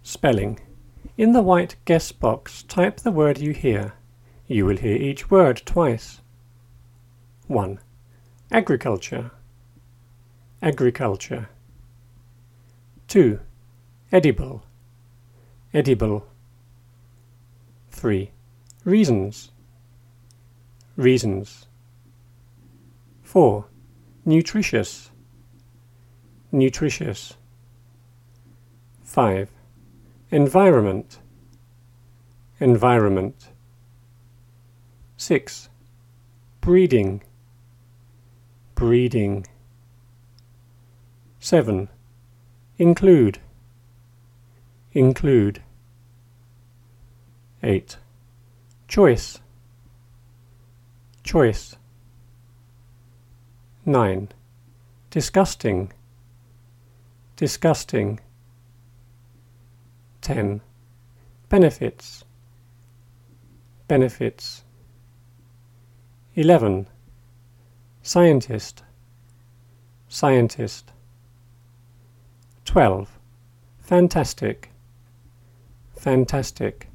Spelling. In the white guess box, type the word you hear. You will hear each word twice. 1. Agriculture. Agriculture. 2. Edible. Edible. 3. Reasons. Reasons. 4. Nutritious. Nutritious. 5. Environment. Environment. 6. Breeding. Breeding. 7. Include. Include. 8. Choice. Choice. 9. Disgusting. Disgusting. 10. Benefits. Benefits. 11. Scientist. Scientist. 12. Fantastic. Fantastic.